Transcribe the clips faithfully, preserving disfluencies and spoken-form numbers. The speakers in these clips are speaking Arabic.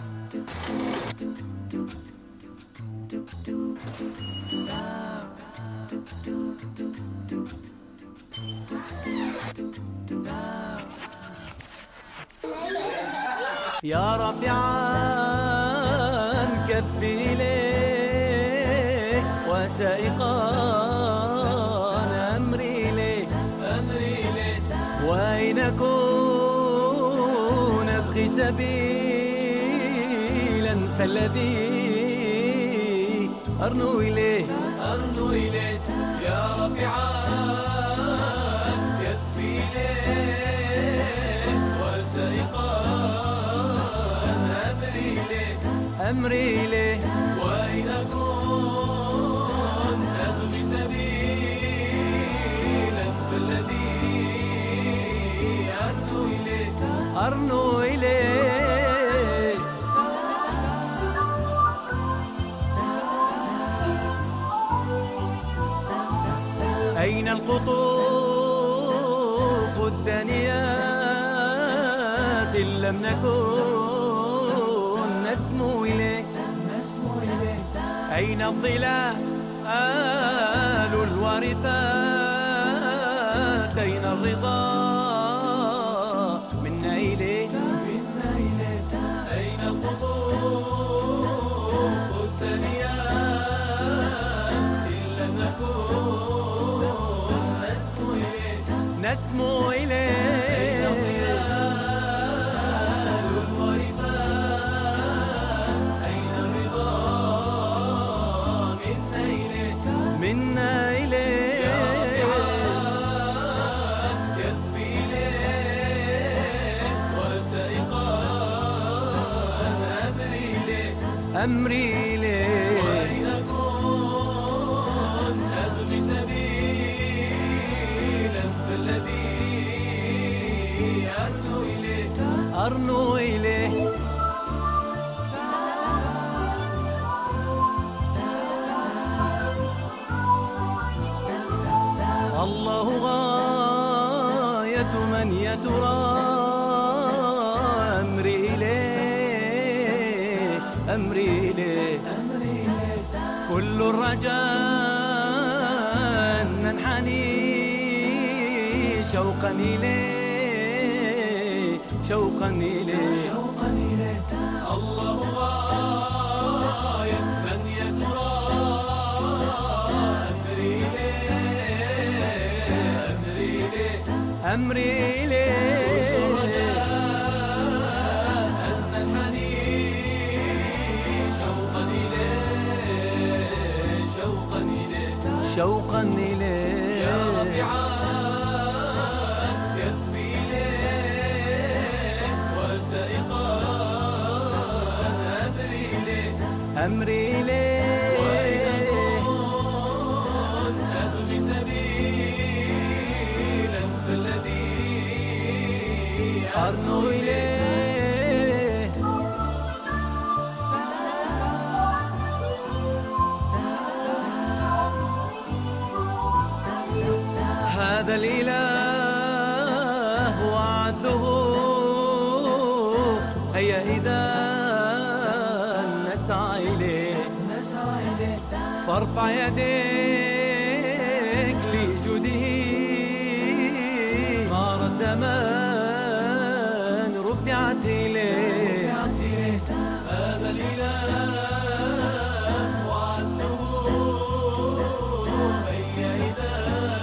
يا رافعا كفي إليك وسائقا أمري إليك أمري إليك وأين أكون أبغي سبيلا فالذي أرنو إليه أرنو إليك يا رافعا كفي إليك وسائقا أمري إليه وأين أكون أبغي سبيلا فالذي أرنو إليه أرنو إليه أين القطوف الدانيات إن لم نكن نسمو إليك نسمو إليك أين الظلال الوارثات أين الرضا منا إليك منا إليك أين القطوف الدانيات إن لم نكن نسمو إليك نسمو إليك أين الظلال منا إليك يا رافعا كفي إليك وسائقا أمري إليك أمري إليك وأين أكون أبغي سبيلا فالذي أرنو إليك أرنو إليه الله غاية من يترى أمري إليه أمري إليه كل الرجاء ننحني شوقا إليه شوقا إليه الله غاية من يترى أمري إليه كل رجاء أن ننحني شوقا إليه شوقا إليه شوقا إليه يا رافعا كفي إليك وسائقا أمري إليك أمري إليه وأين أكون أبغي سبيلا فالذي أرنو إليه هذا الإله وعدله هيا إذا نسعى إليه فارفع يديك لجوده ما رد من رفعت إليه هذا الإله وعدله هيا إذا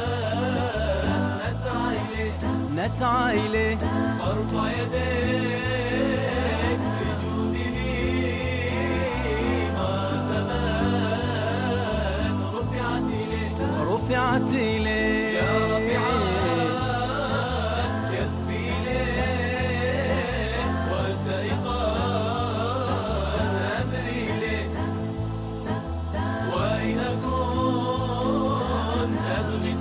نسعى إليه نسعى إليه فارفع يديك لجوده ما رد من رفعت إليه رفعت إليه يا رافعا كفي إليك وسائقا أمري إليك وأين أكون أبغي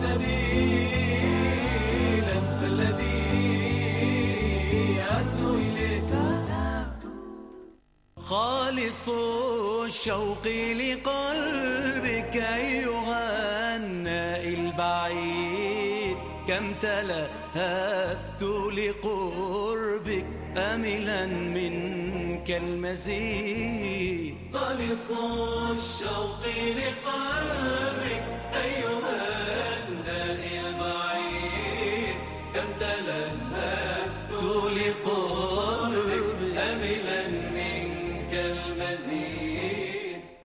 سبيلا فالذي أرنو إليك خالص الشوق لقلبك أيها النائي البعيد كم تلهفت لقربك آملا منك المزيد. خالص الشوق لقلبك أيها الداء البعيد، كم تلهفت لقربك